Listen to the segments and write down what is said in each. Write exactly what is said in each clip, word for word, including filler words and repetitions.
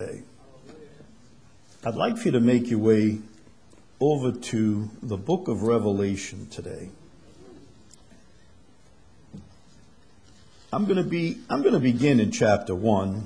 today. I'd like for you to make your way over to the book of Revelation today. I'm going to be I'm going to begin in chapter one.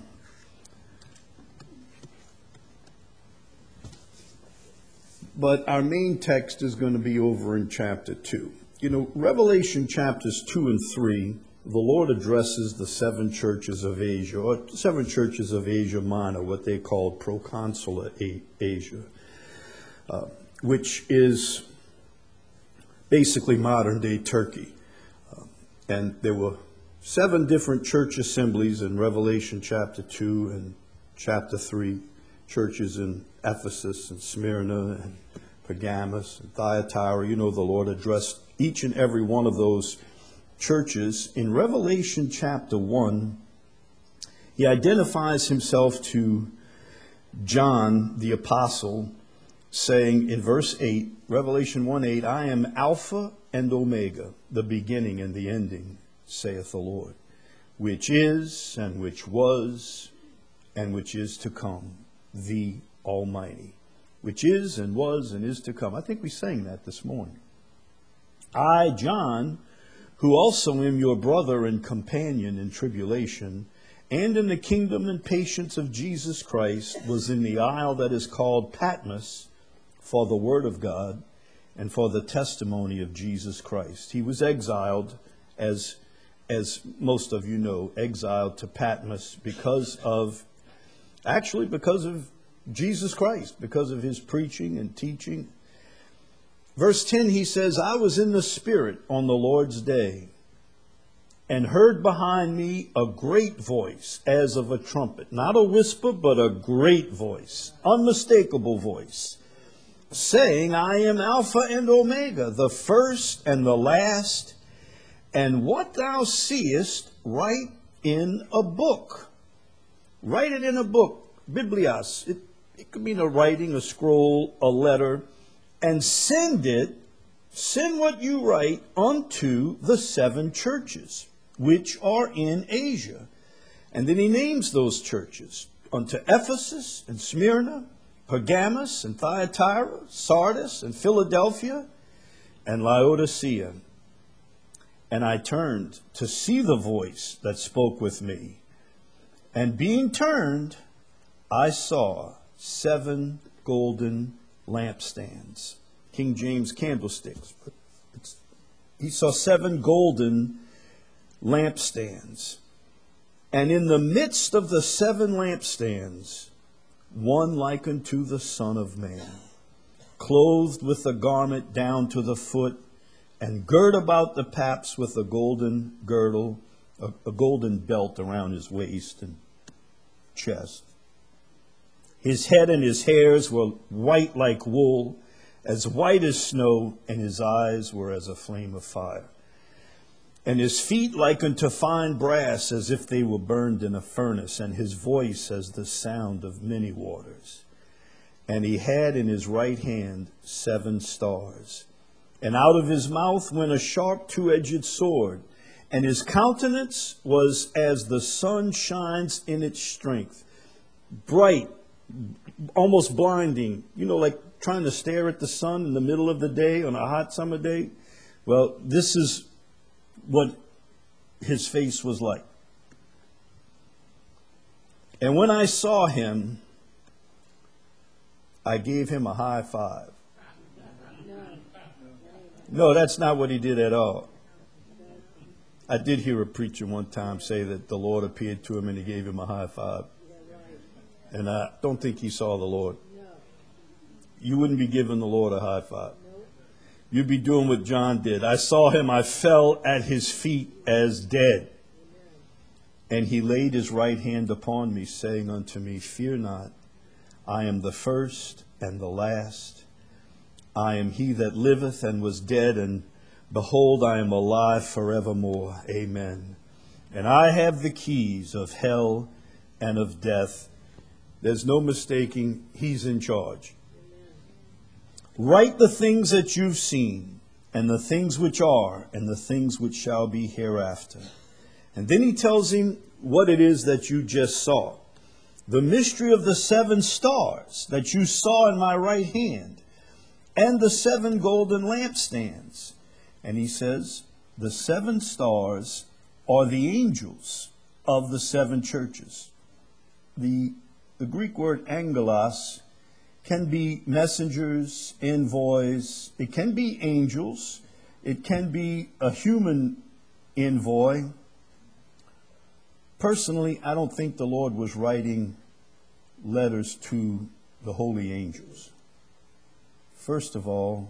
But our main text is going to be over in chapter two. You know, Revelation chapters two and three, the Lord addresses the seven churches of Asia, or seven churches of Asia Minor, what they called proconsular Asia, uh, which is basically modern-day Turkey. Uh, and there were seven different church assemblies in Revelation chapter two and chapter three, churches in Ephesus and Smyrna and Pergamos and Thyatira. You know, the Lord addressed each and every one of those churches. In Revelation chapter one, he identifies himself to John the apostle, saying in verse eight, Revelation one eight, I am Alpha and Omega, the beginning and the ending, saith the Lord, which is and which was and which is to come, the Almighty, which is and was and is to come. I think we sang that this morning. I, John, who also am your brother and companion in tribulation, and in the kingdom and patience of Jesus Christ, was in the isle that is called Patmos for the word of God and for the testimony of Jesus Christ. He was exiled, as, as most of you know, exiled to Patmos because of, actually because of Jesus Christ, because of his preaching and teaching. Verse ten, he says, I was in the Spirit on the Lord's day, and heard behind me a great voice as of a trumpet. Not a whisper, but a great voice, unmistakable voice, saying, I am Alpha and Omega, the first and the last, and what thou seest, write in a book. Write it in a book, Biblios. It, it could mean a writing, a scroll, a letter, and send it, send what you write unto the seven churches which are in Asia. And then he names those churches, unto Ephesus and Smyrna, Pergamos and Thyatira, Sardis and Philadelphia, and Laodicea. And I turned to see the voice that spoke with me. And being turned, I saw seven golden lampstands. King James candlesticks. But it's, he saw seven golden lampstands. And in the midst of the seven lampstands, one like unto the Son of Man, clothed with a garment down to the foot, and girt about the paps with a golden girdle, a, a golden belt around his waist and chest. His head and his hairs were white like wool, as white as snow, and his eyes were as a flame of fire. And his feet like unto fine brass, as if they were burned in a furnace, and his voice as the sound of many waters. And he had in his right hand seven stars. And out of his mouth went a sharp two-edged sword, and his countenance was as the sun shines in its strength, bright, almost blinding, you know, like trying to stare at the sun in the middle of the day on a hot summer day. Well, this is what his face was like. And when I saw him, I gave him a high five. No, that's not what he did at all. I did hear a preacher one time say that the Lord appeared to him and he gave him a high five. And I don't think he saw the Lord. You wouldn't be giving the Lord a high five. You'd be doing what John did. I saw him, I fell at his feet as dead. And he laid his right hand upon me, saying unto me, Fear not, I am the first and the last. I am he that liveth and was dead, and behold, I am alive forevermore. Amen. And I have the keys of hell and of death. There's no mistaking, he's in charge. Write the things that you've seen, and the things which are, and the things which shall be hereafter. And then he tells him what it is that you just saw. the mystery of the seven stars that you saw in my right hand, and the seven golden lampstands. And he says, the seven stars are the angels of the seven churches. The, the Greek word angelos can be messengers, envoys. It can be angels. It can be a human envoy. Personally, I don't think the Lord was writing letters to the holy angels. First of all,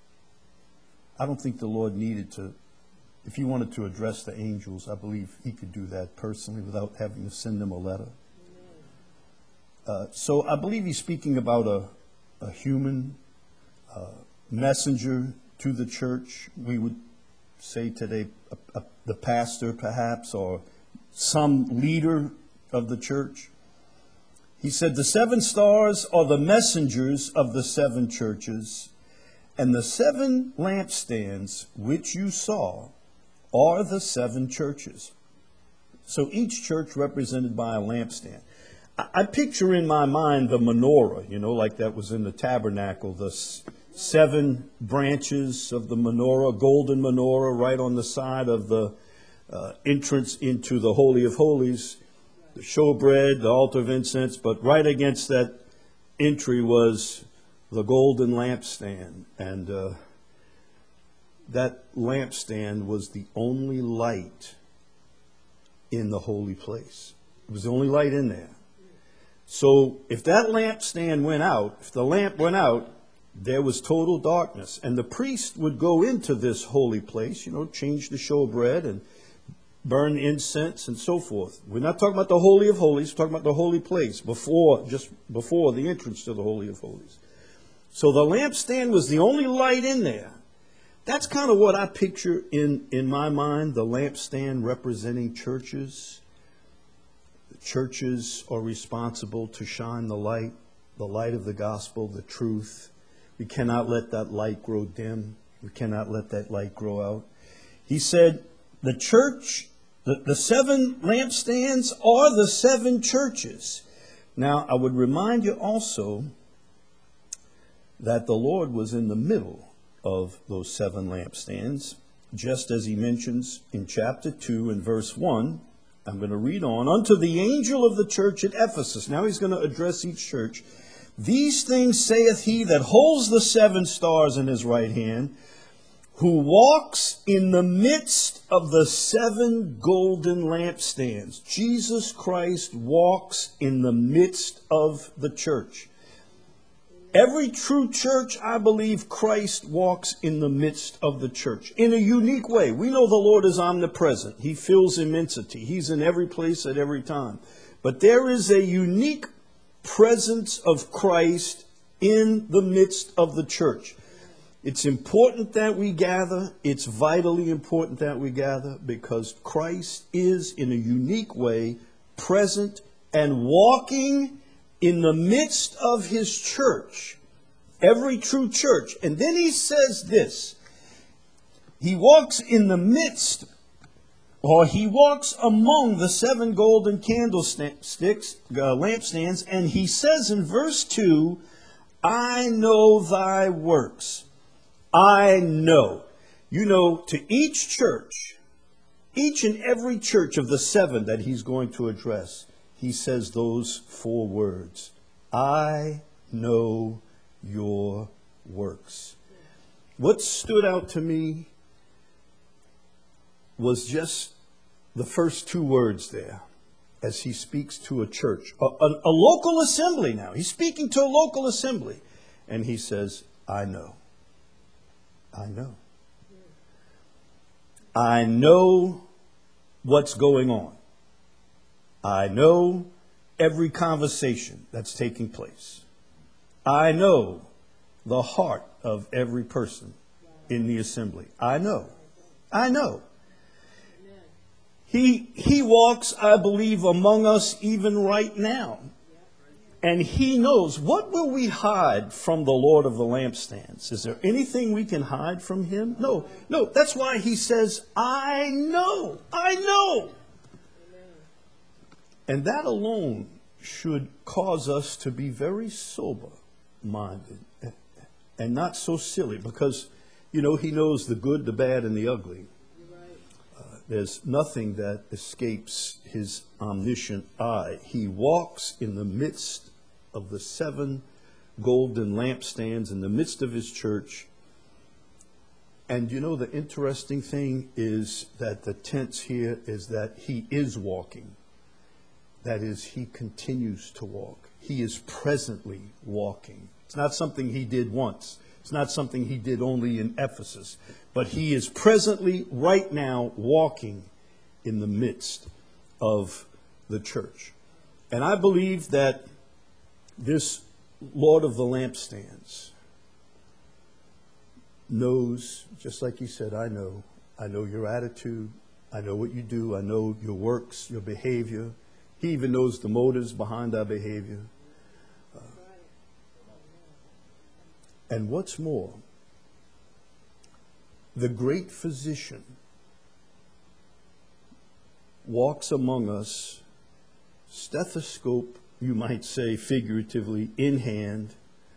I don't think the Lord needed to, if he wanted to address the angels, I believe he could do that personally without having to send them a letter. Uh, so I believe he's speaking about a, a human uh, messenger to the church. We would say today a, a, the pastor perhaps, or some leader of the church. He said, the seven stars are the messengers of the seven churches, and the seven lampstands which you saw are the seven churches. So each church represented by a lampstand. I, I picture in my mind the menorah, you know, like that was in the tabernacle, the s- seven branches of the menorah, golden menorah right on the side of the Uh, entrance into the Holy of Holies, the showbread, the altar of incense, but right against that entry was the golden lampstand. And uh, that lampstand was the only light in the holy place. It was the only light in there. So if that lampstand went out, if the lamp went out, there was total darkness. And the priest would go into this holy place, you know, change the showbread and burn incense and so forth. We're not talking about the Holy of Holies. We're talking about the holy place before, just before the entrance to the Holy of Holies. So the lampstand was the only light in there. That's kind of what I picture in, in my mind, the lampstand representing churches. The churches are responsible to shine the light, the light of the gospel, the truth. We cannot let that light grow dim. We cannot let that light grow out. He said, the church, the, the seven lampstands are the seven churches. Now, I would remind you also that the Lord was in the middle of those seven lampstands, just as he mentions in chapter two and verse one. I'm going to read on. Unto the angel of the church at Ephesus. Now he's going to address each church. These things saith he that holds the seven stars in his right hand, who walks in the midst of the seven golden lampstands. Jesus Christ walks in the midst of the church. Every true church, I believe, Christ walks in the midst of the church in a unique way. We know the Lord is omnipresent. He fills immensity. He's in every place at every time. But there is a unique presence of Christ in the midst of the church. It's important that we gather. It's vitally important that we gather because Christ is in a unique way present and walking in the midst of his church, every true church. And then he says this, he walks in the midst, or he walks among the seven golden candlesticks, uh, lampstands, and he says in verse two, I know thy works. I know. You know, to each church, each and every church of the seven that he's going to address, he says those four words. I know your works. What stood out to me was just the first two words there as he speaks to a church, a, a, a local assembly now. He's speaking to a local assembly. And he says, I know. I know. I know what's going on. I know every conversation that's taking place. I know the heart of every person in the assembly. I know. I know. He, he walks, I believe, among us even right now. And he knows, what will we hide from the Lord of the lampstands? Is there anything we can hide from him? No, no. That's why he says, I know, I know. And that alone should cause us to be very sober-minded and not so silly, because, you know, he knows the good, the bad, and the ugly. Uh, there's nothing that escapes his omniscient eye. He walks in the midst of the seven golden lampstands, in the midst of his church. And you know, the interesting thing is that the tense here is that he is walking. That is, he continues to walk. He is presently walking. It's not something he did once. It's not something he did only in Ephesus. But he is presently, right now, walking in the midst of the church. And I believe that this Lord of the lampstands knows, just like he said, I know. I know your attitude. I know what you do. I know your works, your behavior. He even knows the motives behind our behavior. Uh, and what's more, the great physician walks among us, stethoscope, you might say figuratively, in hand,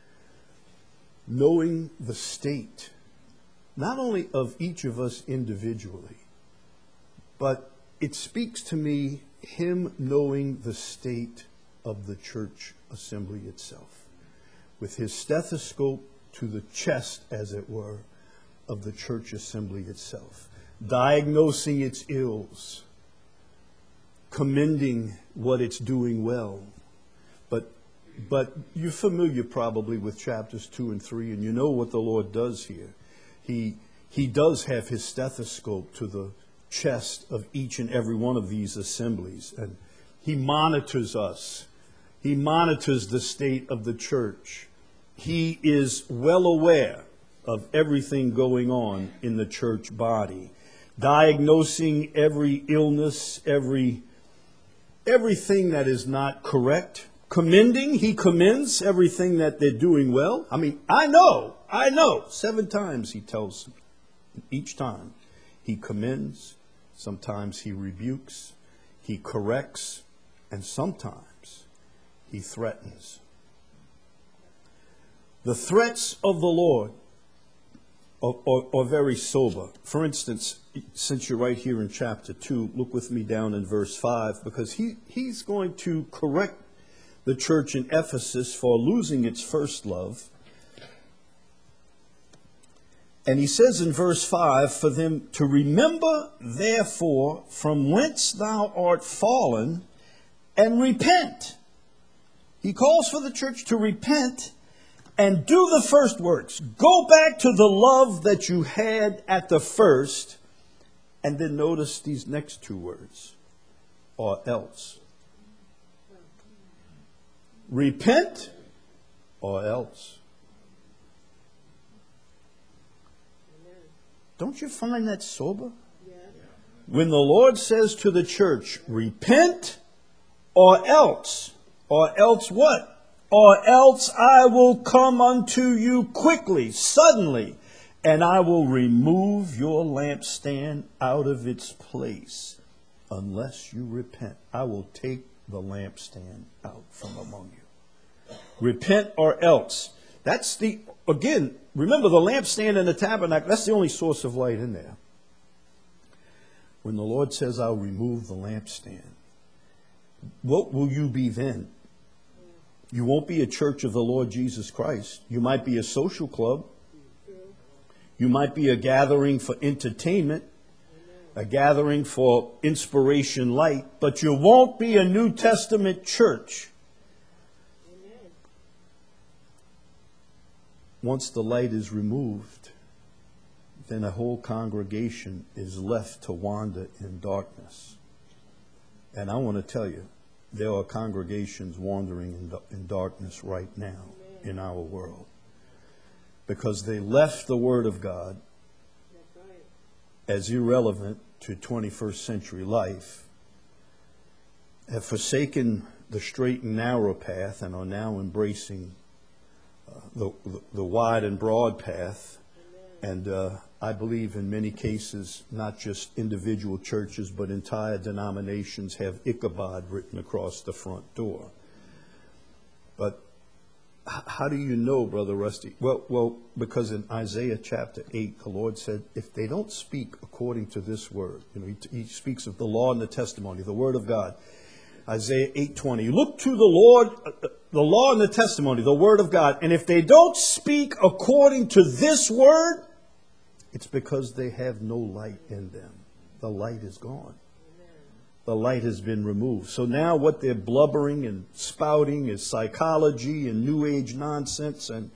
knowing the state, not only of each of us individually, but it speaks to me him knowing the state of the church assembly itself, with his stethoscope to the chest, as it were, of the church assembly itself, diagnosing its ills, commending what it's doing well. But but you're familiar probably with chapters two and three, and you know what the Lord does here. He he does have his stethoscope to the chest of each and every one of these assemblies, and he monitors us. He monitors the state of the church. He is well aware of everything going on in the church body, diagnosing every illness, every everything that is not correct. Commending, he commends everything that they're doing well. I mean, I know, I know. Seven times he tells them. Each time he commends, sometimes he rebukes, he corrects, and sometimes he threatens. The threats of the Lord are, are, are very sober. For instance, since you're right here in chapter two, look with me down in verse five, because he, he's going to correct the church in Ephesus for losing its first love. And he says in verse five, for them to remember, therefore, from whence thou art fallen, and repent. He calls for the church to repent and do the first works. Go back to the love that you had at the first. And then notice these next two words, or else. Repent, or else. Don't you find that sober? Yeah. When the Lord says to the church, repent, or else, or else what? Or else I will come unto you quickly, suddenly, and I will remove your lampstand out of its place, unless you repent. I will take the lampstand out from among you. Repent or else. That's the, again, remember the lampstand and the tabernacle, that's the only source of light in there. When the Lord says, I'll remove the lampstand, what will you be then? You won't be a church of the Lord Jesus Christ. You might be a social club. You might be a gathering for entertainment, a gathering for inspiration light, but you won't be a New Testament church. Once the light is removed, then a whole congregation is left to wander in darkness. And I want to tell you, there are congregations wandering in, in darkness right now in our world, because they left the Word of God as irrelevant to twenty-first century life, have forsaken the straight and narrow path, and are now embracing uh, the, the, the wide and broad path. And uh, I believe in many cases, not just individual churches, but entire denominations have Ichabod written across the front door. how do you know, Brother Rusty? Well, well, because in Isaiah chapter eight, the Lord said, if they don't speak according to this word, you know, he, he speaks of the law and the testimony, the word of God. Isaiah eight twenty. Look to the Lord, uh, the law and the testimony, the word of God. And if they don't speak according to this word, it's because they have no light in them. The light is gone. The light has been removed. So now what they're blubbering and spouting is psychology and new age nonsense and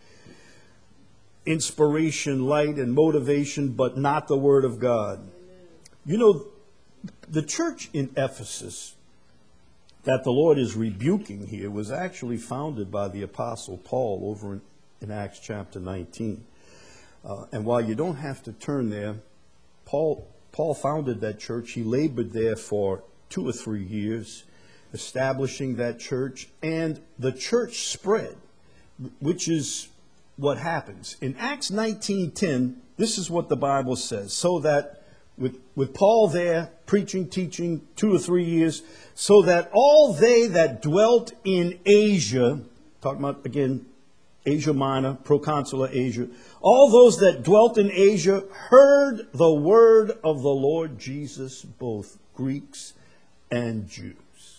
inspiration, light and motivation, but not the word of God. You know, the church in Ephesus that the Lord is rebuking here was actually founded by the Apostle Paul over in, in Acts chapter nineteen. Uh, and while you don't have to turn there, Paul, Paul founded that church. He labored there for two or three years, establishing that church, and the church spread, which is what happens. In Acts nineteen ten, this is what the Bible says, so that with, with Paul there, preaching, teaching, two or three years, so that all they that dwelt in Asia, talking about, again, Asia Minor, proconsular Asia, all those that dwelt in Asia heard the word of the Lord Jesus, both Greeks and Jews.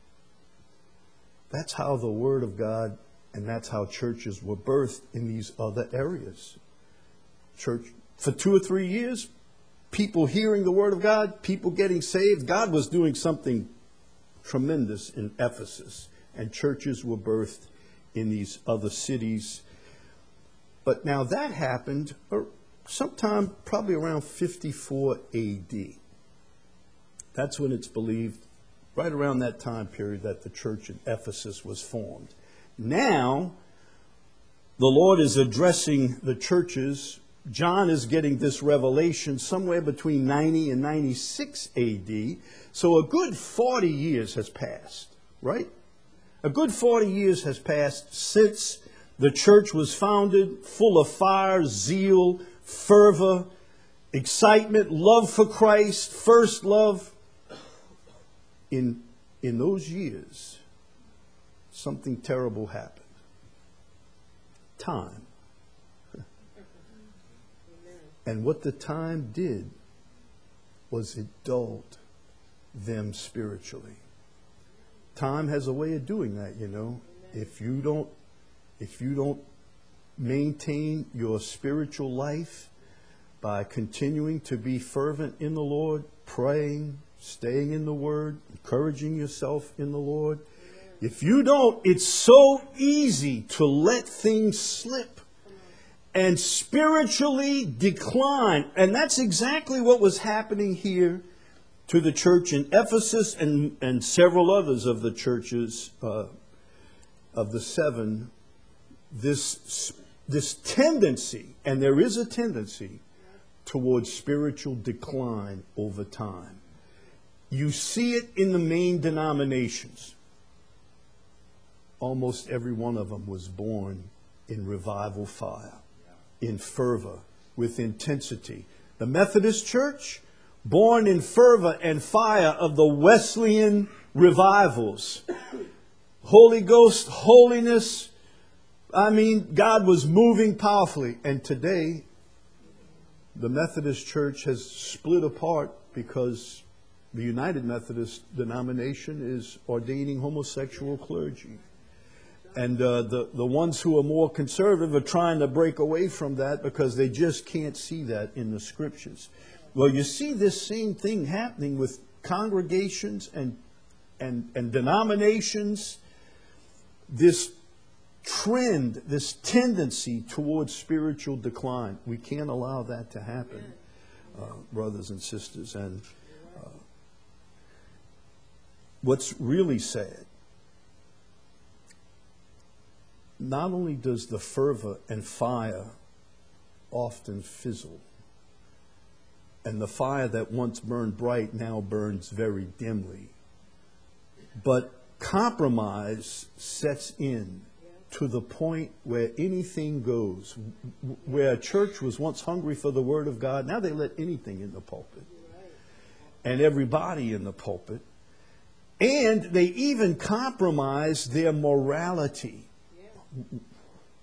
That's how the word of God, and that's how churches were birthed in these other areas. Church, for two or three years, people hearing the word of God, people getting saved. God was doing something tremendous in Ephesus, and churches were birthed in these other cities. But now that happened sometime probably around fifty-four A D. That's when it's believed, right around that time period, that the church in Ephesus was formed. Now, the Lord is addressing the churches. John is getting this revelation somewhere between ninety and ninety-six A D. So a good forty years has passed, right? A good forty years has passed since the church was founded, full of fire, zeal, fervor, excitement, love for Christ, first love. In, in those years, something terrible happened. Time. And what the time did was it dulled them spiritually. Time has a way of doing that, you know. If you don't, if you don't maintain your spiritual life by continuing to be fervent in the Lord, praying, staying in the Word, encouraging yourself in the Lord, if you don't, it's so easy to let things slip and spiritually decline. And that's exactly what was happening here to the church in Ephesus and, and several others of the churches uh, of the seven. This, this tendency, and there is a tendency, towards spiritual decline over time. You see it in the main denominations. Almost every one of them was born in revival fire, in fervor, with intensity. The Methodist Church, born in fervor and fire of the Wesleyan revivals. Holy Ghost, holiness. I mean, God was moving powerfully. And today, the Methodist Church has split apart because the United Methodist denomination is ordaining homosexual clergy. And uh, the, the ones who are more conservative are trying to break away from that because they just can't see that in the Scriptures. Well, you see this same thing happening with congregations and, and, and denominations, this trend, this tendency towards spiritual decline. We can't allow that to happen, uh, brothers and sisters. And uh, what's really sad, not only does the fervor and fire often fizzle, and the fire that once burned bright now burns very dimly, but compromise sets in to the point where anything goes. Where a church was once hungry for the Word of God, now they let anything in the pulpit. And everybody in the pulpit. And they even compromise their morality.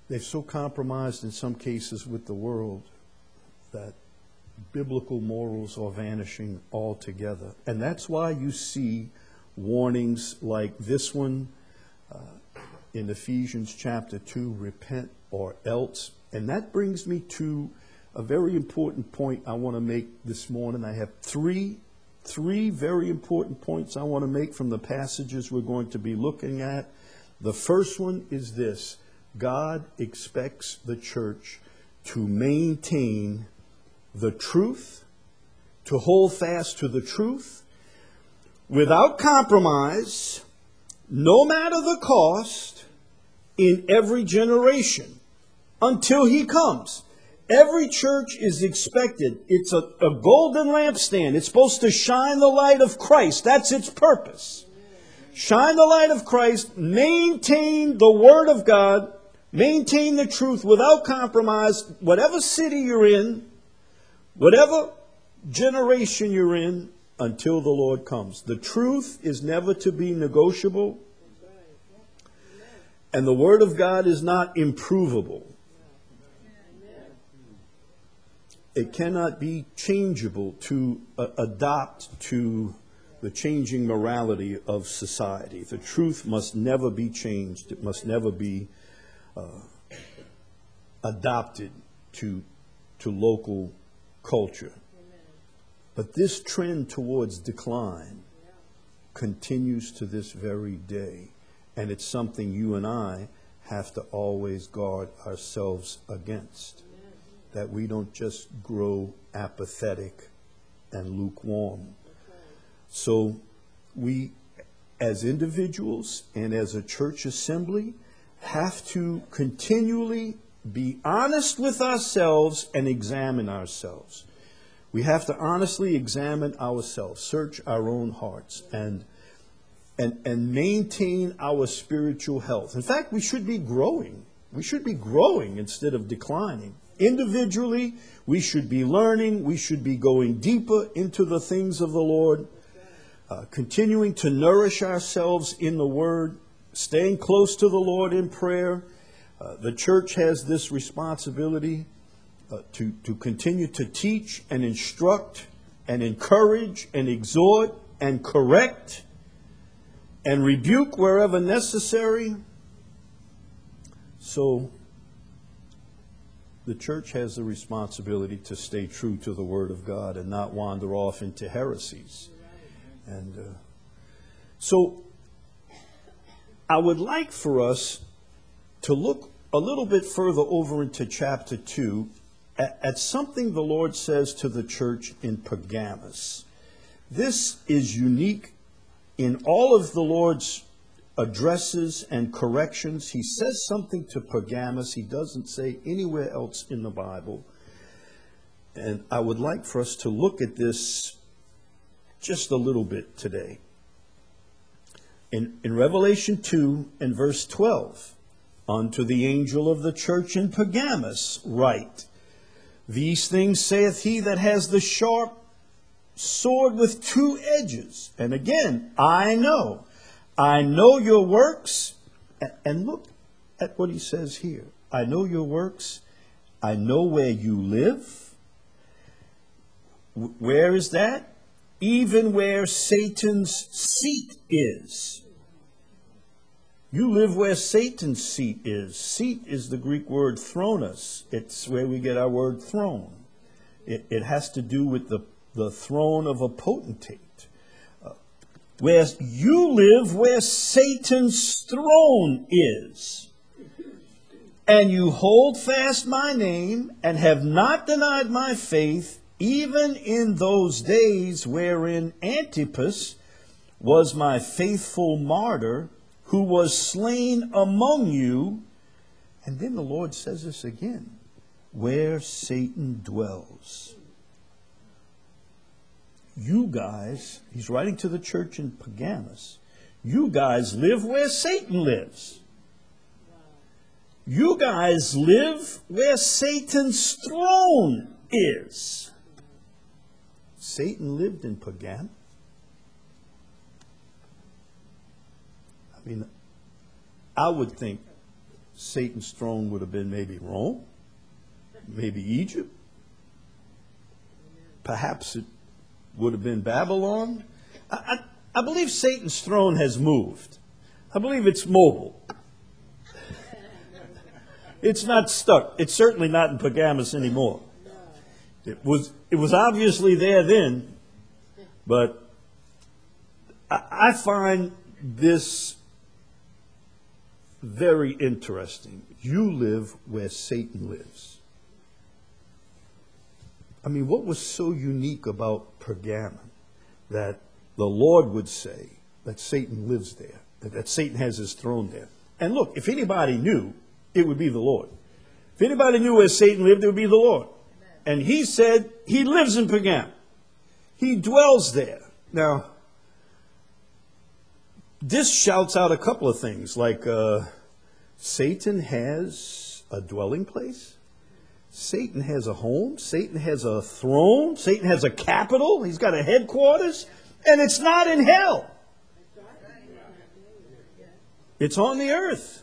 they've so compromised in some cases with the world that biblical morals are vanishing altogether. And that's why you see warnings like this one uh, in Ephesians chapter two, repent or else. And that brings me to a very important point I want to make this morning. I have three, three very important points I want to make from the passages we're going to be looking at. The first one is this: God expects the church to maintain the truth, to hold fast to the truth, without compromise, no matter the cost, in every generation, until He comes. Every church is expected. It's a, a golden lampstand. It's supposed to shine the light of Christ. That's its purpose. Shine the light of Christ, maintain the Word of God, maintain the truth without compromise, whatever city you're in, whatever generation you're in, until the Lord comes. The truth is never to be negotiable, and the Word of God is not improvable. It cannot be changeable to uh, adopt to the changing morality of society. The truth must never be changed. It must never be uh, adopted to, to local culture. But this trend towards decline continues to this very day. And it's something you and I have to always guard ourselves against. That we don't just grow apathetic and lukewarm. So we, as individuals and as a church assembly, have to continually be honest with ourselves and examine ourselves. We have to honestly examine ourselves, search our own hearts, and and and maintain our spiritual health. In fact, we should be growing. We should be growing instead of declining. Individually, we should be learning. We should be going deeper into the things of the Lord, uh, continuing to nourish ourselves in the Word, staying close to the Lord in prayer. Uh, the church has this responsibility uh, to, to continue to teach and instruct and encourage and exhort and correct and rebuke wherever necessary. So the church has the responsibility to stay true to the Word of God and not wander off into heresies. And uh, so I would like for us to look a little bit further over into chapter two at, at something the Lord says to the church in Pergamos. This is unique in all of the Lord's addresses and corrections. He says something to Pergamos he doesn't say anywhere else in the Bible. And I would like for us to look at this just a little bit today. In, in Revelation two and verse twelve, unto the angel of the church in Pergamos write, these things saith he that has the sharp sword with two edges. And again, I know. I know your works. And look at what he says here. I know your works. I know where you live. Where is that? Even where Satan's seat is. You live where Satan's seat is. Seat is the Greek word thronos. It's where we get our word throne. It, it has to do with the, the throne of a potentate. Uh, where you live where Satan's throne is. And you hold fast my name and have not denied my faith, even in those days wherein Antipas was my faithful martyr, who was slain among you. And then the Lord says this again, where Satan dwells. You guys, he's writing to the church in Pergamos, you guys live where Satan lives. You guys live where Satan's throne is. Satan lived in Pergamos. I mean, I would think Satan's throne would have been maybe Rome, maybe Egypt. Perhaps it would have been Babylon. I, I, I believe Satan's throne has moved. I believe it's mobile. It's not stuck. It's certainly not in Pergamos anymore. It was, it was obviously there then, but I, I find this very interesting. You live where Satan lives. I mean, what was so unique about Pergamon that the Lord would say that Satan lives there, that, that Satan has his throne there? And look, if anybody knew, it would be the Lord. If anybody knew where Satan lived, it would be the Lord. And he said he lives in Pergamon. He dwells there. Now, this shouts out a couple of things, like uh, Satan has a dwelling place. Satan has a home. Satan has a throne. Satan has a capital. He's got a headquarters. And it's not in hell. It's on the earth.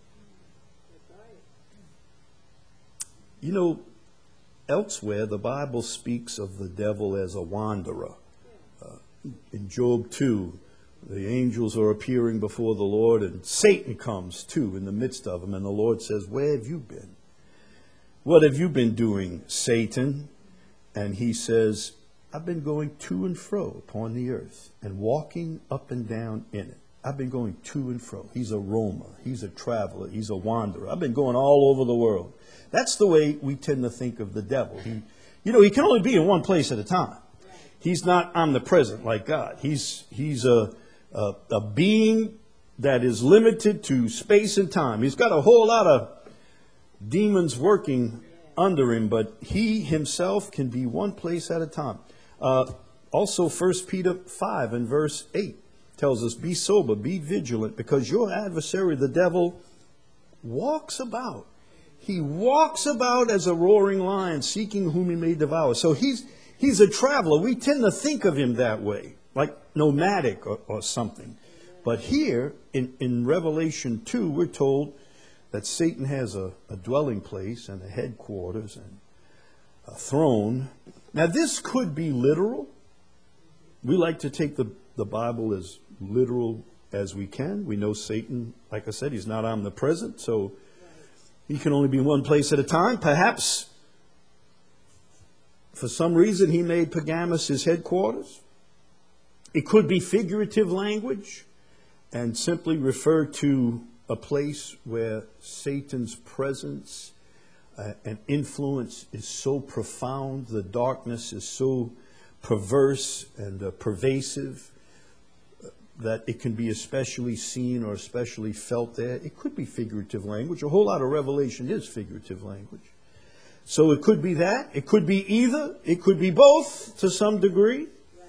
You know, elsewhere, the Bible speaks of the devil as a wanderer. Uh, in Job two, the angels are appearing before the Lord, and Satan comes too in the midst of them. And the Lord says, "Where have you been? What have you been doing, Satan?" And he says, "I've been going to and fro upon the earth and walking up and down in it." I've been going to and fro. He's a roamer. He's a traveler. He's a wanderer. I've been going all over the world. That's the way we tend to think of the devil. He, you know, he can only be in one place at a time. He's not omnipresent like God. He's, he's a, a, a being that is limited to space and time. He's got a whole lot of demons working under him, but he himself can be one place at a time. Uh, also, First Peter five and verse eight tells us, "Be sober, be vigilant, because your adversary, the devil, walks about." He walks about as a roaring lion, seeking whom he may devour. So he's he's a traveler. We tend to think of him that way, like nomadic or, or something. But here in, in Revelation two, we're told that Satan has a, a dwelling place and a headquarters and a throne. Now, this could be literal. We like to take the, the Bible as literal as we can. We know Satan, like I said, he's not omnipresent, so he can only be one place at a time. Perhaps for some reason he made Pergamos his headquarters. It could be figurative language and simply refer to a place where Satan's presence uh, and influence is so profound, the darkness is so perverse and uh, pervasive uh, that it can be especially seen or especially felt there. It could be figurative language. A whole lot of Revelation is figurative language. So it could be that. It could be either. It could be both to some degree.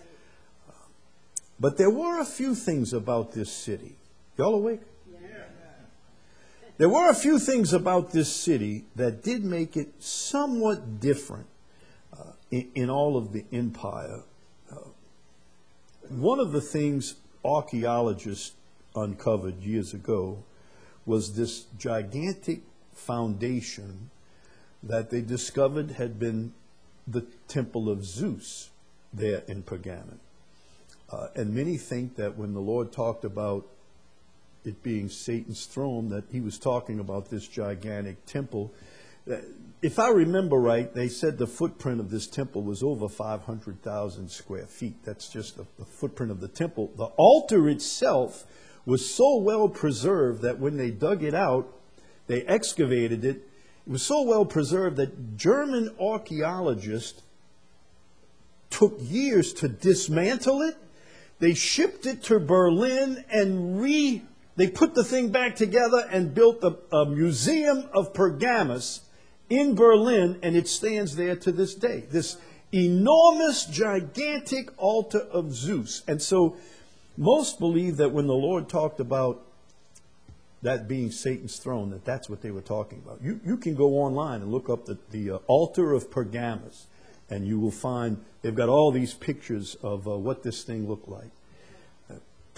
But there were a few things about this city. Y'all awake? There were a few things about this city that did make it somewhat different uh, in, in all of the empire. Uh, one of the things archaeologists uncovered years ago was this gigantic foundation that they discovered had been the temple of Zeus there in Pergamon. Uh, and many think that when the Lord talked about it being Satan's throne, that he was talking about this gigantic temple. If I remember right, they said the footprint of this temple was over five hundred thousand square feet. That's just the, the footprint of the temple. The altar itself was so well preserved that when they dug it out, they excavated it. It was so well preserved that German archaeologists took years to dismantle it. They shipped it to Berlin and re They put the thing back together and built a, a museum of Pergamos in Berlin, and it stands there to this day. This enormous, gigantic altar of Zeus. And so most believe that when the Lord talked about that being Satan's throne, that that's what they were talking about. You, you can go online and look up the, the uh, altar of Pergamos, and you will find they've got all these pictures of uh, what this thing looked like. Uh, pretty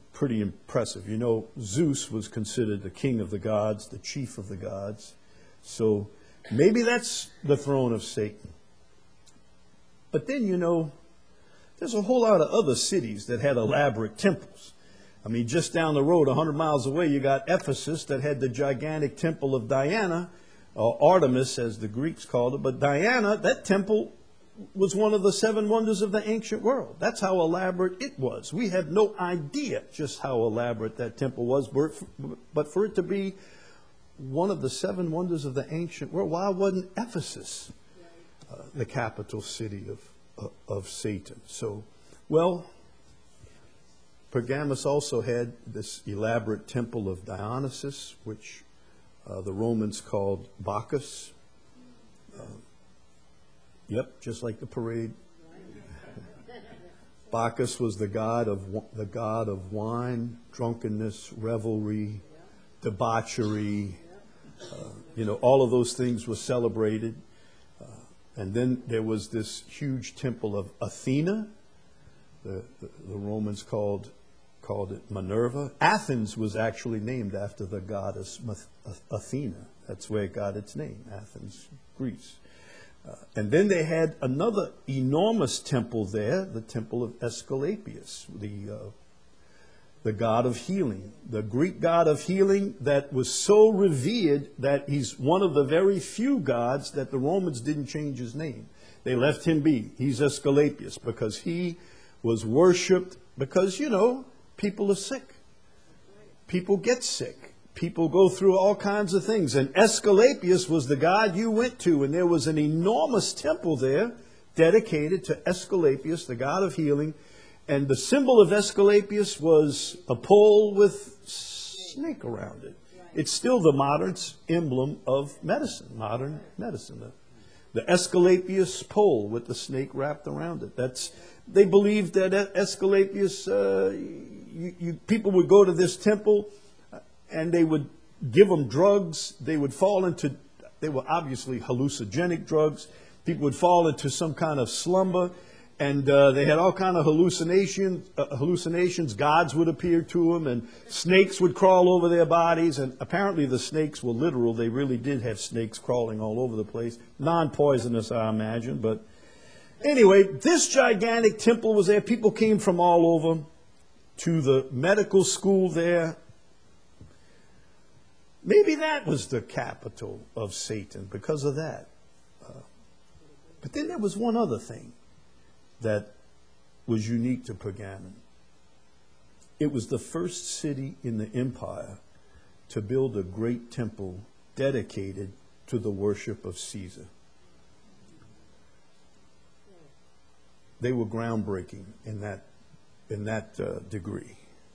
pretty impressive. You know, Zeus was considered the king of the gods, the chief of the gods. So maybe that's the throne of Satan. But then, you know, there's a whole lot of other cities that had elaborate temples. I mean, just down the road, a hundred miles away, you got Ephesus that had the gigantic temple of Diana, or Artemis as the Greeks called it. But Diana, that temple was one of the seven wonders of the ancient world. That's how elaborate it was. We have no idea just how elaborate that temple was, but for it to be one of the seven wonders of the ancient world, why wasn't Ephesus uh, the capital city of, uh, of Satan? So, well, Pergamus also had this elaborate temple of Dionysus, which uh, the Romans called Bacchus. Uh, Yep, just like the parade. Bacchus was the god of the god of wine, drunkenness, revelry, debauchery. Uh, you know, all of those things were celebrated. Uh, and then there was this huge temple of Athena. The, the, the Romans called called it Minerva. Athens was actually named after the goddess Athena. That's where it got its name, Athens, Greece. Uh, and then they had another enormous temple there, the temple of Asclepius, the, uh, the god of healing, the Greek god of healing that was so revered that he's one of the very few gods that the Romans didn't change his name. They left him be. He's Asclepius because he was worshipped because, you know, people are sick. People get sick. People go through all kinds of things. And Asclepius was the god you went to. And there was an enormous temple there dedicated to Asclepius, the god of healing. And the symbol of Asclepius was a pole with snake around it. It's still the modern emblem of medicine, modern medicine. The, the Asclepius pole with the snake wrapped around it. That's, they believed that Asclepius, uh, you, you, people would go to this temple and they would give them drugs. They would fall into, they were obviously hallucinogenic drugs. People would fall into some kind of slumber, and uh, they had all kind of hallucinations. Uh, hallucinations. Gods would appear to them, and snakes would crawl over their bodies. And apparently the snakes were literal. They really did have snakes crawling all over the place. Non-poisonous, I imagine. But anyway, this gigantic temple was there. People came from all over to the medical school there. Maybe that was the capital of Satan because of that. Uh, but then there was one other thing that was unique to Pergamon. It was the first city in the empire to build a great temple dedicated to the worship of Caesar. They were groundbreaking in that, in that uh, degree.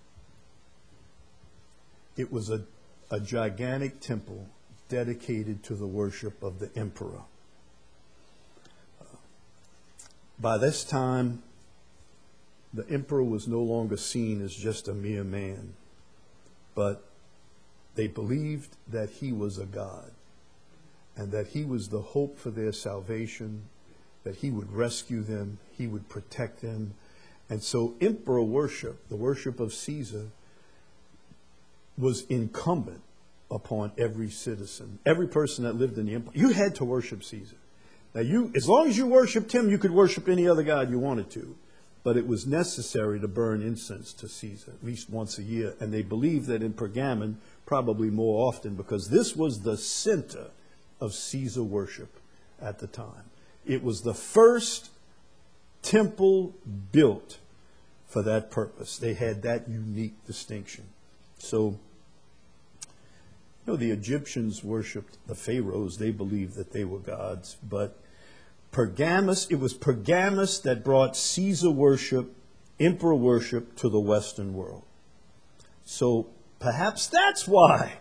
It was a A gigantic temple dedicated to the worship of the emperor. Uh, by this time, the emperor was no longer seen as just a mere man, but they believed that he was a god and that he was the hope for their salvation, that he would rescue them, he would protect them. And so emperor worship, the worship of Caesar, was incumbent upon every citizen, every person that lived in the empire. You had to worship Caesar. Now, you, as long as you worshipped him, you could worship any other god you wanted to. But it was necessary to burn incense to Caesar at least once a year. And they believed that in Pergamon, probably more often, because this was the center of Caesar worship at the time. It was the first temple built for that purpose. They had that unique distinction. So, you know, the Egyptians worshipped the pharaohs. They believed that they were gods. But Pergamus, it was Pergamus that brought Caesar worship, emperor worship to the Western world. So perhaps that's why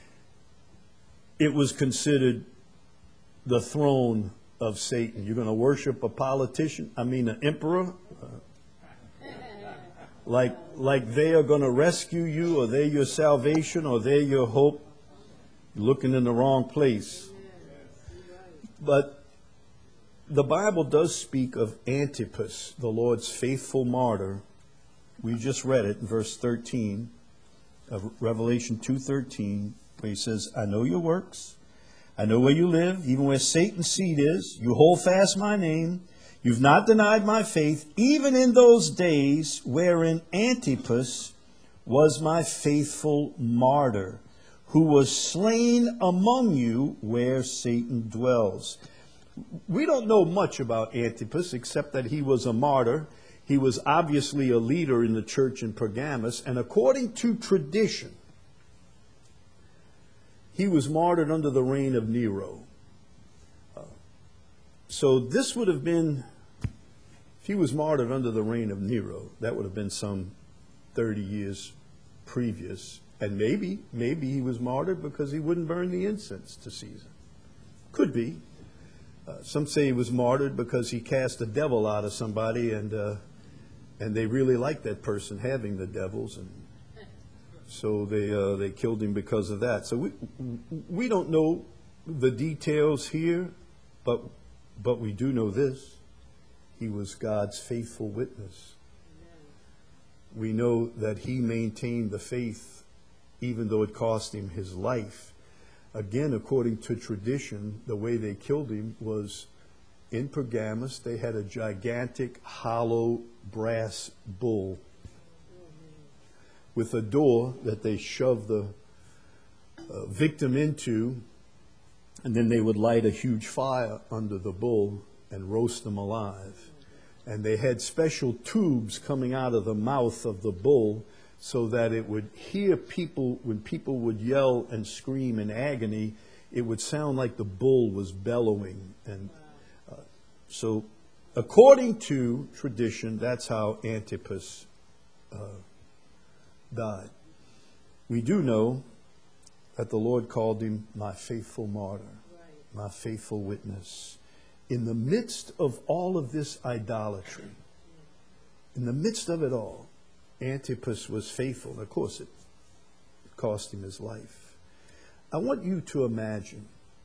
it was considered the throne of Satan. You're going to worship a politician? I mean, an emperor? Uh, Like, like they are going to rescue you, or they're your salvation, or they're your hope. You're looking in the wrong place. But the Bible does speak of Antipas, the Lord's faithful martyr, We just read it in verse thirteen of Revelation two thirteen, where he says, I know your works. I know where you live, even where Satan's seat is. You hold fast my name. You've not denied my faith, even in those days wherein Antipas was my faithful martyr, who was slain among you where Satan dwells. We don't know much about Antipas except that he was a martyr. He was obviously a leader in the church in Pergamos, and according to tradition, he was martyred under the reign of Nero. Uh, so this would have been, if he was martyred under the reign of Nero, that would have been some thirty years previous. And maybe, maybe he was martyred because he wouldn't burn the incense to Caesar. Could be. Uh, some say he was martyred because he cast a devil out of somebody, and uh, and they really liked that person having the devils, and so they uh, they killed him because of that. So we we don't know the details here, but but we do know this: he was God's faithful witness. We know that he maintained the faith, even though it cost him his life. Again, according to tradition, the way they killed him was in Pergamos. They had a gigantic hollow brass bull with a door that they shoved the uh, victim into, and then they would light a huge fire under the bull and roast them alive. And they had special tubes coming out of the mouth of the bull so that it would hear people, when people would yell and scream in agony, it would sound like the bull was bellowing. And uh, so according to tradition, that's how Antipas uh, died. We do know that the Lord called him my faithful martyr, right, my faithful witness. In the midst of all of this idolatry, in the midst of it all, Antipas was faithful. And of course, it cost him his life. I want you to imagine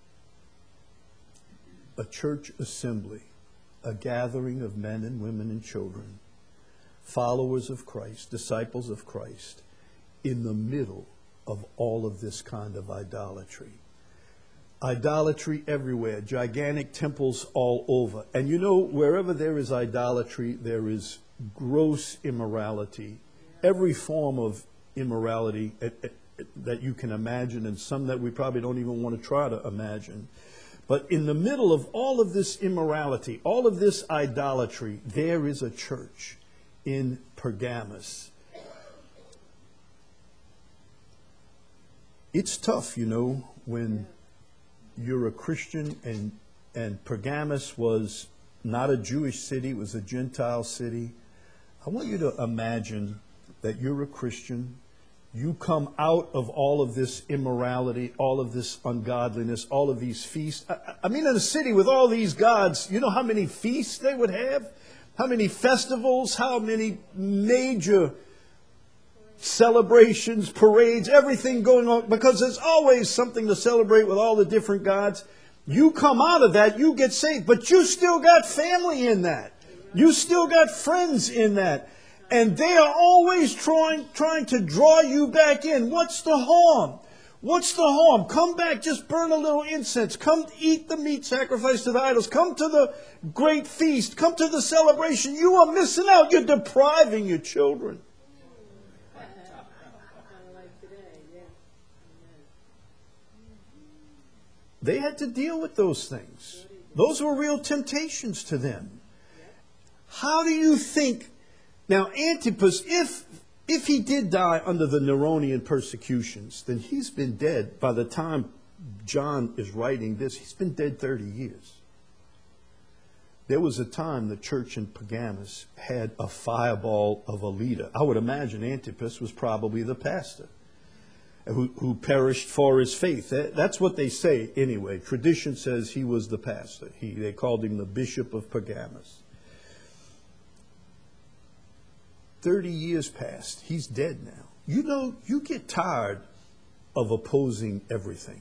a church assembly, a gathering of men and women and children, followers of Christ, disciples of Christ, in the middle of all of this kind of idolatry. Idolatry everywhere, gigantic temples all over. And you know, wherever there is idolatry, there is gross immorality. Every form of immorality that you can imagine, and some that we probably don't even want to try to imagine. But in the middle of all of this immorality, all of this idolatry, there is a church in Pergamos. It's tough, you know, when you're a Christian, and and Pergamos was not a Jewish city, it was a Gentile city. I want you to imagine that you're a Christian. You come out of all of this immorality, all of this ungodliness, all of these feasts. I, I mean, in a city with all these gods, you know how many feasts they would have? How many festivals? How many major celebrations, parades, everything going on, because there's always something to celebrate with all the different gods. You come out of that, you get saved, but you still got family in that. You still got friends in that. And they are always trying, trying to draw you back in. What's the harm? What's the harm? Come back, just burn a little incense. Come eat the meat sacrificed to the idols. Come to the great feast. Come to the celebration. You are missing out. You're depriving your children. They had to deal with those things. Those were real temptations to them. How do you think... Now, Antipas, if if he did die under the Neronian persecutions, then he's been dead by the time John is writing this. He's been dead thirty years. There was a time the church in Pergamos had a fireball of a leader. I would imagine Antipas was probably the pastor who, who perished for his faith. That, that's what they say anyway. Tradition says he was the pastor. He, they called him the Bishop of Pergamos. thirty years passed. He's dead now. You know, you get tired of opposing everything.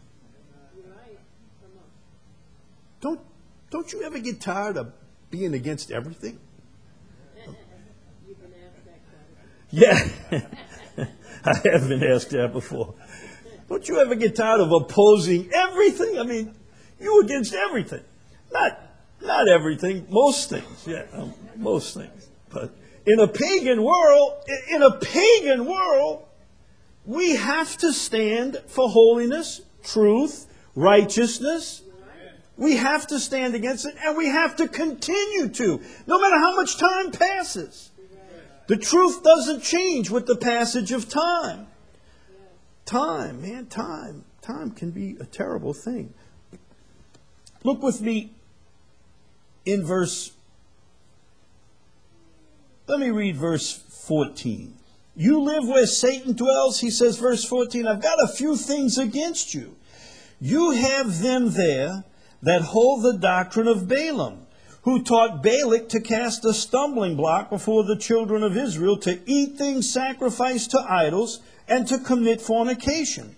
Don't, don't you ever get tired of being against everything? Yeah, I have been asked that before. Don't you ever get tired of opposing everything? I mean, you against everything. Not, not everything, most things. Yeah, um, most things. But in a pagan world, in a pagan world, we have to stand for holiness, truth, righteousness. We have to stand against it, and we have to continue to, no matter how much time passes. The truth doesn't change with the passage of time. Time, man, time. Time can be a terrible thing. Look with me in verse, let me read verse fourteen. You live where Satan dwells, he says, verse fourteen, I've got a few things against you. You have them there that hold the doctrine of Balaam, who taught Balak to cast a stumbling block before the children of Israel, to eat things sacrificed to idols, and to commit fornication.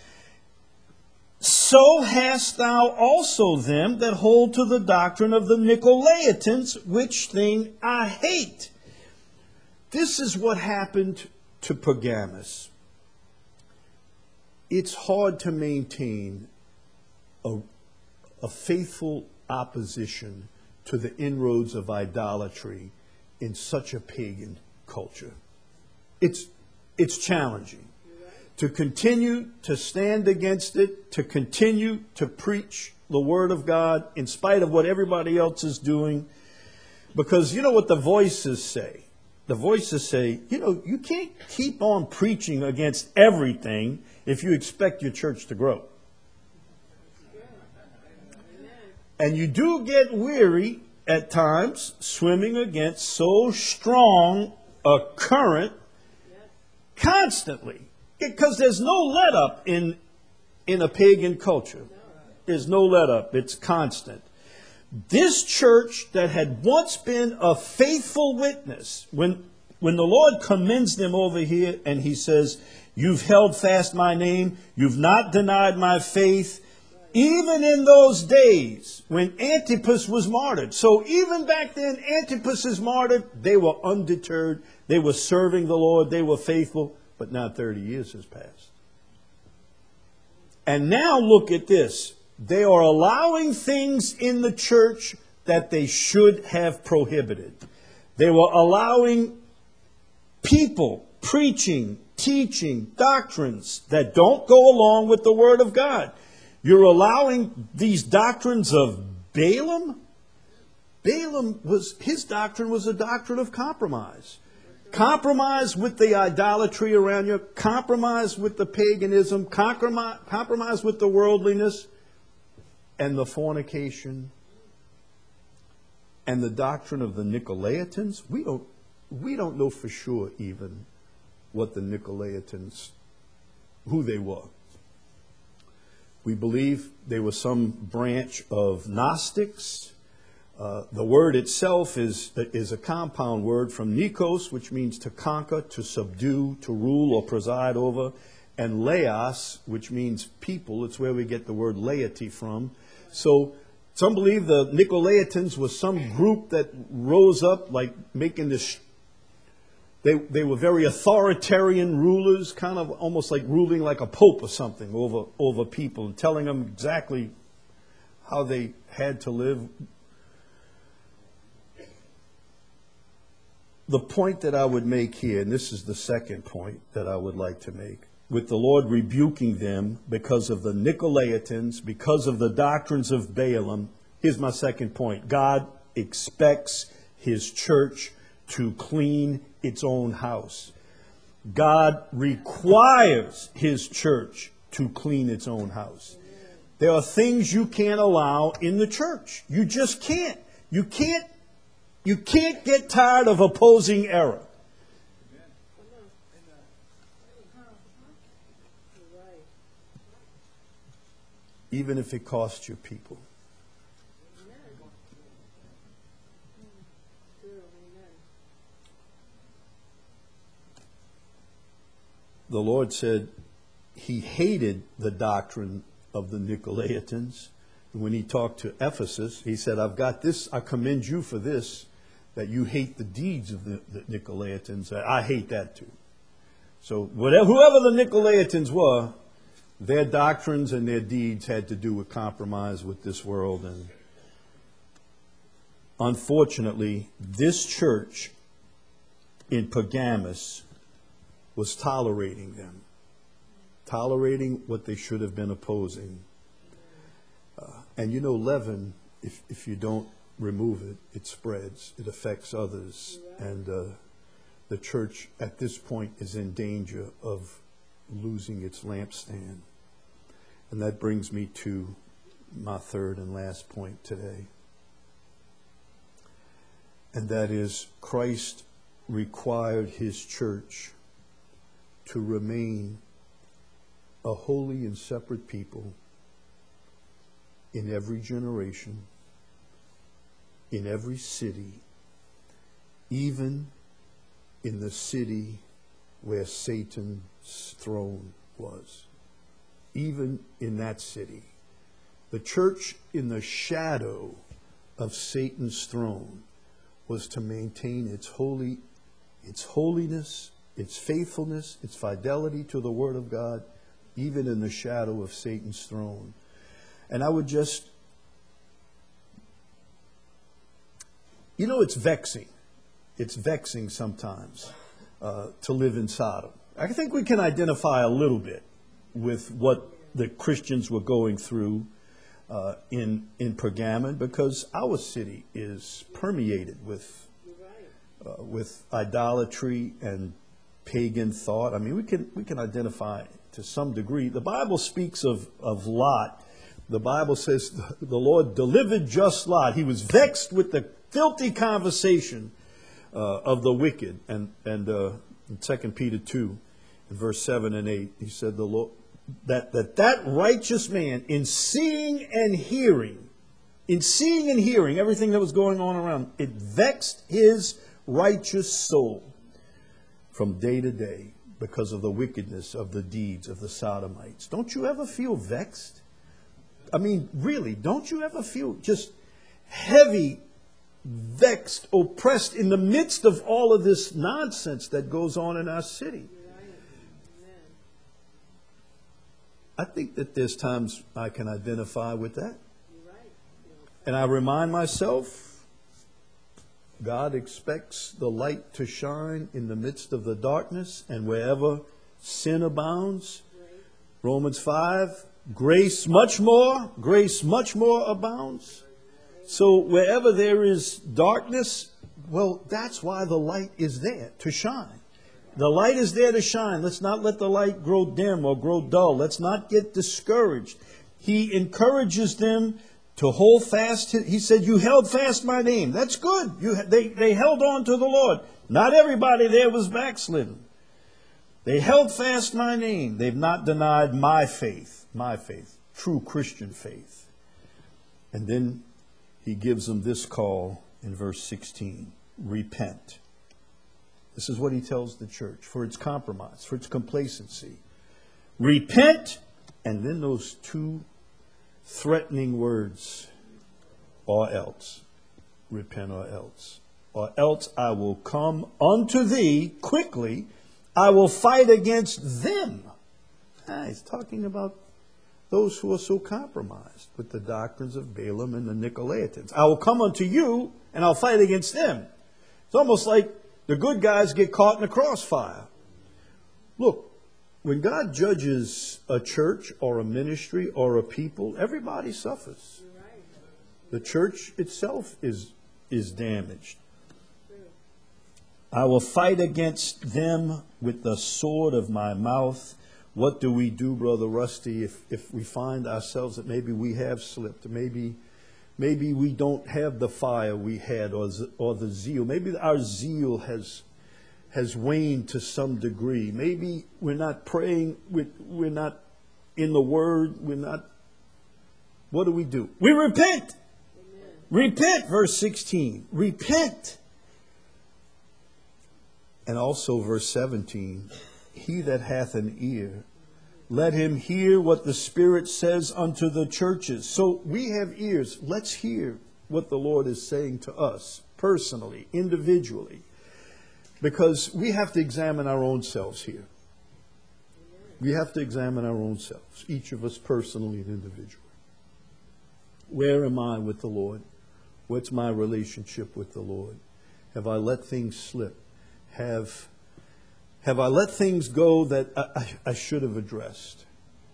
So hast thou also them that hold to the doctrine of the Nicolaitans, which thing I hate. This is what happened to Pergamos. It's hard to maintain a, a faithful opposition to the inroads of idolatry in such a pagan culture. It's, it's challenging to continue to stand against it, to continue to preach the Word of God in spite of what everybody else is doing. Because you know what the voices say? The voices say, you know, you can't keep on preaching against everything if you expect your church to grow. And you do get weary at times swimming against so strong a current constantly. Because there's no let up in, in a pagan culture. There's no let up. It's constant. This church that had once been a faithful witness, when, when the Lord commends them over here and he says, you've held fast my name, you've not denied my faith, even in those days when Antipas was martyred. So even back then, Antipas is martyred. They were undeterred. They were serving the Lord. They were faithful. But now thirty years has passed. And now look at this. They are allowing things in the church that they should have prohibited. They were allowing people preaching, teaching doctrines that don't go along with the Word of God. You're allowing these doctrines of Balaam. Balaam was, his doctrine was a doctrine of compromise. Compromise with the idolatry around you. Compromise with the paganism. Compromise, compromise with the worldliness. And the fornication. And the doctrine of the Nicolaitans. We don't, we don't know for sure even what the Nicolaitans, who they were. We believe they were some branch of Gnostics. Uh, the word itself is, is a compound word from Nikos, which means to conquer, to subdue, to rule or preside over, and laos, which means people. It's where we get the word laity from. So some believe the Nicolaitans was some group that rose up, like making this. They, they were very authoritarian rulers, kind of almost like ruling like a pope or something over, over people, and telling them exactly how they had to live. The point that I would make here, and this is the second point that I would like to make, with the Lord rebuking them because of the Nicolaitans, because of the doctrines of Balaam, here's my second point. God expects his church to clean its own house. God requires his church to clean its own house. There are things you can't allow in the church. You just can't. You can't, you can't get tired of opposing error. Even if it costs you people. The Lord said he hated the doctrine of the Nicolaitans. When he talked to Ephesus, he said, I've got this, I commend you for this, that you hate the deeds of the, the Nicolaitans. I hate that too. So whatever, whoever the Nicolaitans were, their doctrines and their deeds had to do with compromise with this world. And unfortunately, this church in Pergamos was tolerating them, tolerating what they should have been opposing. Uh, and you know, leaven, if, if you don't remove it, it spreads, it affects others. And uh, the church at this point is in danger of losing its lampstand. And that brings me to my third and last point today. And that is, Christ required his church to remain a holy and separate people in every generation, in every city, even in the city where Satan's throne was. Even in that city. The church in the shadow of Satan's throne was to maintain its holy, its holiness, its faithfulness, its fidelity to the Word of God, even in the shadow of Satan's throne. And I would just, you know, it's vexing. It's vexing sometimes uh, to live in Sodom. I think we can identify a little bit with what the Christians were going through uh, in in Pergamon, because our city is permeated with uh, with idolatry and pagan thought. I mean, we can we can identify to some degree. The Bible speaks of of Lot. The Bible says the Lord delivered just Lot. He was vexed with the filthy conversation uh, of the wicked. And and uh, in Second Peter two, in verse seven and eight, he said the Lord. That, that that righteous man, in seeing and hearing, in seeing and hearing everything that was going on around, it vexed his righteous soul from day to day because of the wickedness of the deeds of the Sodomites. Don't you ever feel vexed? I mean, really, don't you ever feel just heavy, vexed, oppressed in the midst of all of this nonsense that goes on in our city? I think that there's times I can identify with that. And I remind myself, God expects the light to shine in the midst of the darkness, and wherever sin abounds, Romans five, grace much more, grace much more abounds. So wherever there is darkness, well, that's why the light is there, to shine. The light is there to shine. Let's not let the light grow dim or grow dull. Let's not get discouraged. He encourages them to hold fast. He said, you held fast my name. That's good. You, they, they held on to the Lord. Not everybody there was backslidden. They held fast my name. They've not denied my faith, my faith, true Christian faith. And then he gives them this call in verse sixteen, repent. This is what he tells the church for its compromise, for its complacency. Repent, and then those two threatening words, or else. Repent or else. Or else I will come unto thee quickly. I will fight against them. Ah, he's talking about those who are so compromised with the doctrines of Balaam and the Nicolaitans. I will come unto you, and I'll fight against them. It's almost like the good guys get caught in the crossfire. Look, when God judges a church or a ministry or a people, everybody suffers. The church itself is, is damaged. I will fight against them with the sword of my mouth. What do we do, Brother Rusty, if, if we find ourselves that maybe we have slipped, maybe Maybe we don't have the fire we had, or, or the zeal. Maybe our zeal has has waned to some degree. Maybe we're not praying, we're, we're not in the Word, we're not... What do we do? We repent! Amen. Repent, verse sixteen. Repent! And also verse seventeen. He that hath an ear, let him hear what the Spirit says unto the churches. So we have ears. Let's hear what the Lord is saying to us personally, individually, because we have to examine our own selves here. We have to examine our own selves, each of us personally and individually. Where am I with the Lord? What's my relationship with the Lord? Have I let things slip? Have, have I let things go that I, I, I should have addressed?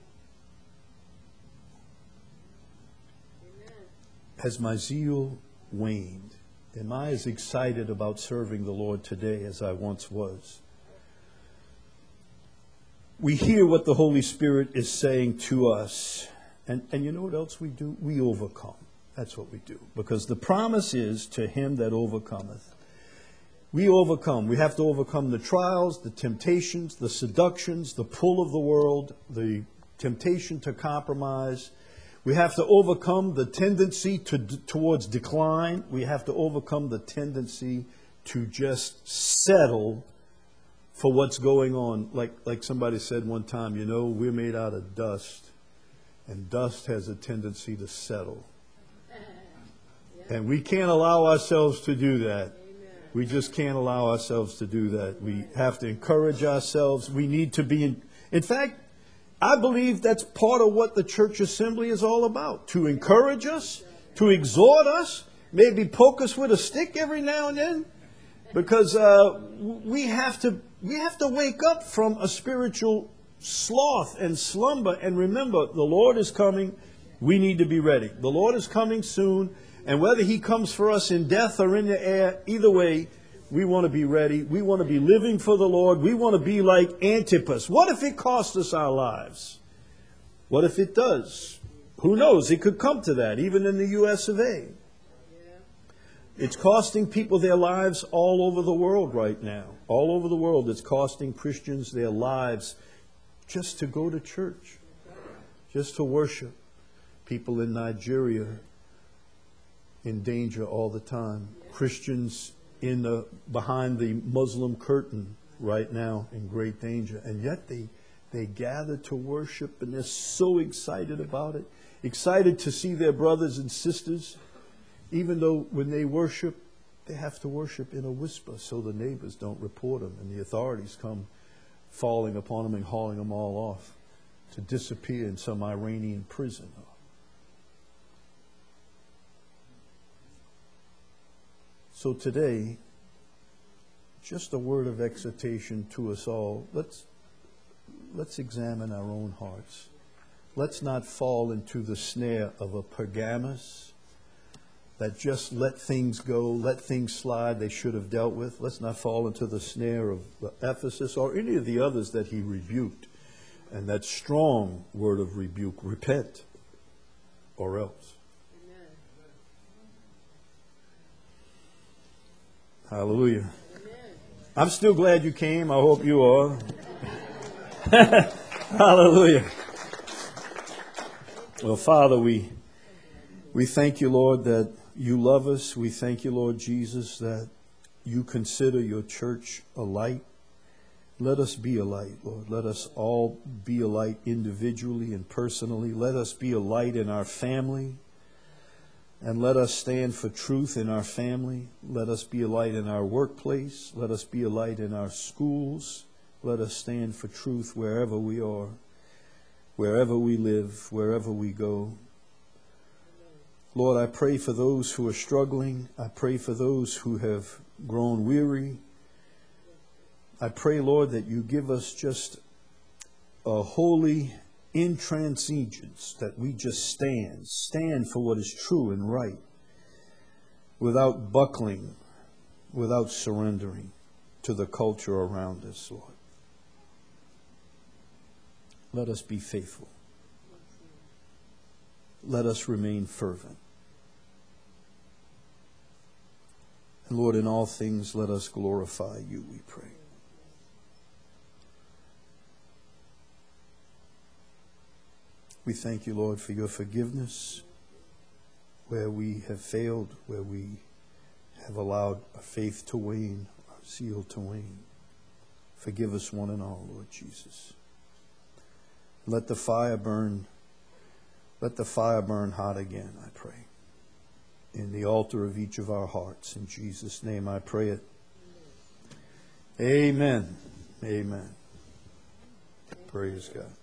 Amen. Has my zeal waned? Am I as excited about serving the Lord today as I once was? We hear what the Holy Spirit is saying to us. And, and you know what else we do? We overcome. That's what we do. Because the promise is to him that overcometh. We overcome. We have to overcome the trials, the temptations, the seductions, the pull of the world, the temptation to compromise. We have to overcome the tendency to, towards decline. We have to overcome the tendency to just settle for what's going on. Like, like somebody said one time, you know, we're made out of dust. And dust has a tendency to settle. And we can't allow ourselves to do that. We just can't allow ourselves to do that. We have to encourage ourselves. We need to be in, in fact, I believe that's part of what the church assembly is all about. To encourage us, to exhort us, maybe poke us with a stick every now and then. Because uh, we have to we have to wake up from a spiritual sloth and slumber. And remember, the Lord is coming. We need to be ready. The Lord is coming soon. And whether he comes for us in death or in the air, either way, we want to be ready. We want to be living for the Lord. We want to be like Antipas. What if it costs us our lives? What if it does? Who knows? It could come to that, even in the U S of A. It's costing people their lives all over the world right now. All over the world, it's costing Christians their lives just to go to church, just to worship. People in Nigeria in danger all the time. Christians in the behind the Muslim curtain right now in great danger. And yet they they gather to worship, and they're so excited about it. Excited to see their brothers and sisters, even though when they worship, they have to worship in a whisper so the neighbors don't report them and the authorities come falling upon them and hauling them all off to disappear in some Iranian prison. So today, just a word of exhortation to us all. Let's, let's examine our own hearts. Let's not fall into the snare of a Pergamos that just let things go, let things slide they should have dealt with. Let's not fall into the snare of Ephesus or any of the others that he rebuked. And that strong word of rebuke, repent or else. Hallelujah. Amen. I'm still glad you came. I hope you are. Hallelujah. Well, Father, we we thank you, Lord, that you love us. We thank you, Lord Jesus, that you consider your church a light. Let us be a light, Lord. Let us all be a light individually and personally. Let us be a light in our family. And let us stand for truth in our family. Let us be a light in our workplace. Let us be a light in our schools. Let us stand for truth wherever we are, wherever we live, wherever we go. Lord, I pray for those who are struggling. I pray for those who have grown weary. I pray, Lord, that you give us just a holy intransigence, that we just stand, stand for what is true and right, without buckling, without surrendering to the culture around us, Lord. Let us be faithful. Let us remain fervent. And Lord, in all things, let us glorify you, we pray. We thank you, Lord, for your forgiveness where we have failed, where we have allowed our faith to wane, our zeal to wane. Forgive us one and all, Lord Jesus. Let the fire burn, let the fire burn hot again, I pray. in the altar of each of our hearts. In Jesus' name I pray it. Amen. Amen. Praise God.